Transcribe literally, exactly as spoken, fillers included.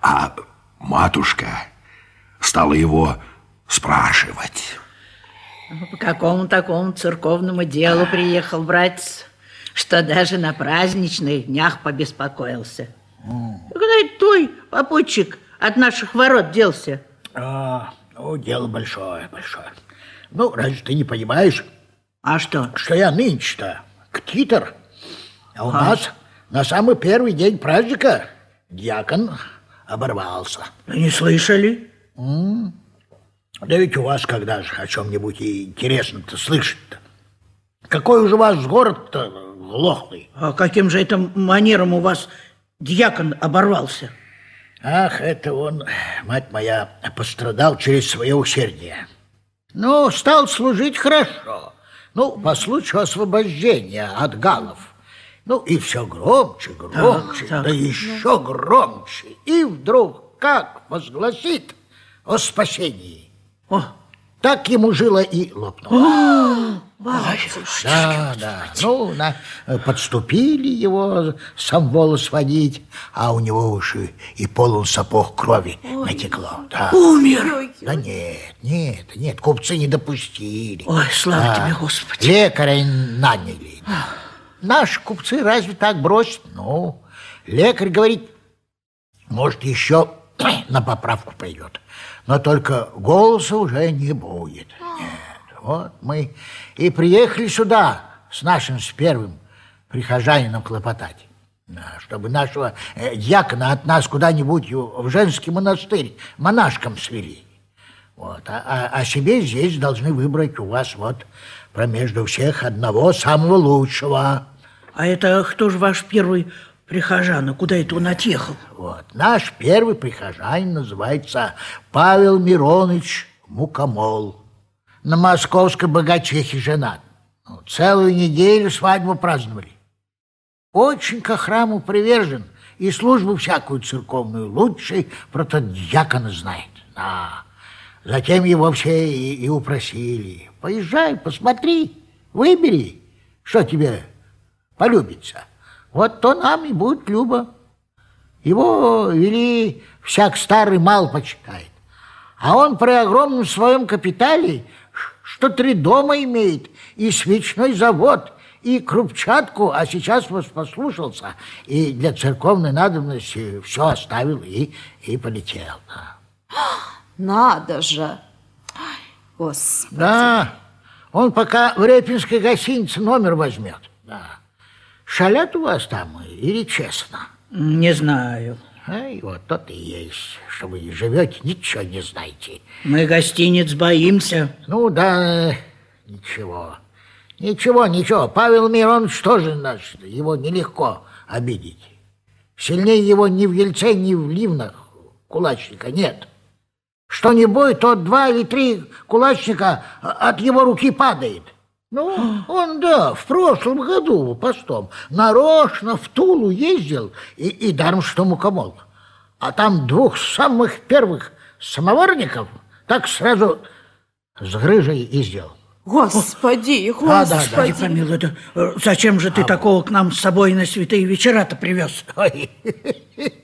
А матушка стала его спрашивать. По какому такому церковному делу приехал, братец, что даже на праздничных днях побеспокоился? Mm. Куда это твой попутчик от наших ворот делся? А, ну, дело большое, большое. Ну, разве ты не понимаешь? А что? Что я нынче-то ктитор, а у а? нас на самый первый день праздника дьякон оборвался. Не слышали? Mm. Да ведь у вас когда же о чем-нибудь интересно-то слышать-то? Какой уже у вас город-то глохлый? А каким же это манером у вас дьякон оборвался? Ах, это он, мать моя, пострадал через свое усердие. Ну, стал служить хорошо. Ну, по случаю освобождения от галлов. Ну, и все громче, громче, так, да так. еще громче. И вдруг как возгласит о спасении. О. Так ему жило и лопнуло. Батюшки. Да, да. Ну, на, подступили его сам волос водить, а у него уж и, и полон сапог крови Ой. натекло. Да. Умер? Да нет, нет, нет, купцы не допустили. Ой, слава а, тебе, Господи. Лекаря наняли. Наши купцы разве так бросят? Ну, лекарь говорит, может, еще на поправку пойдет. Но только голоса уже не будет. Нет. Вот мы и приехали сюда с нашим с первым прихожанином хлопотать, чтобы нашего дьякона от нас куда-нибудь в женский монастырь монашкам свели. Вот. А, а, а себе здесь должны выбрать у вас вот промежду всех одного самого лучшего. А это кто же ваш первый прихожан, а куда это он отъехал? Вот. Наш первый прихожанин называется Павел Мироныч Мукомол. На московской богачехе женат. Ну, целую неделю свадьбу праздновали. Очень ко храму привержен и службу всякую церковную лучше протодьякона знает. Да. Затем его все и, и упросили. Поезжай, посмотри, выбери, что тебе полюбится. Вот то нам и будет любо. Его вели всяк старый мал почитает. А он при огромном своем капитале, что три дома имеет, и свечной завод, и крупчатку, а сейчас вас послушался, и для церковной надобности все оставил и, и полетел. Надо же! Господи! Да, он пока в Репинской гостинице номер возьмет. Да. Шалят у вас там или честно? Не знаю. Ай, вот тот и есть, что вы живете, ничего не знаете. Мы гостиниц боимся. Ну да, ничего. Ничего, ничего. Павел Миронович тоже наш, его нелегко обидеть. Сильнее его ни в Ельце, ни в Ливнах кулачника нет. Что не бой, то два или три кулачника от его руки падает. Ну, он, да, в прошлом году постом нарочно в Тулу ездил, и, и даром что мукомол. А там двух самых первых самоварников так сразу с грыжей и сделал. Господи, Господи. А, да, да. Господи, помилуй, да, зачем же ты а такого к нам с собой на святые вечера-то привез? Ой,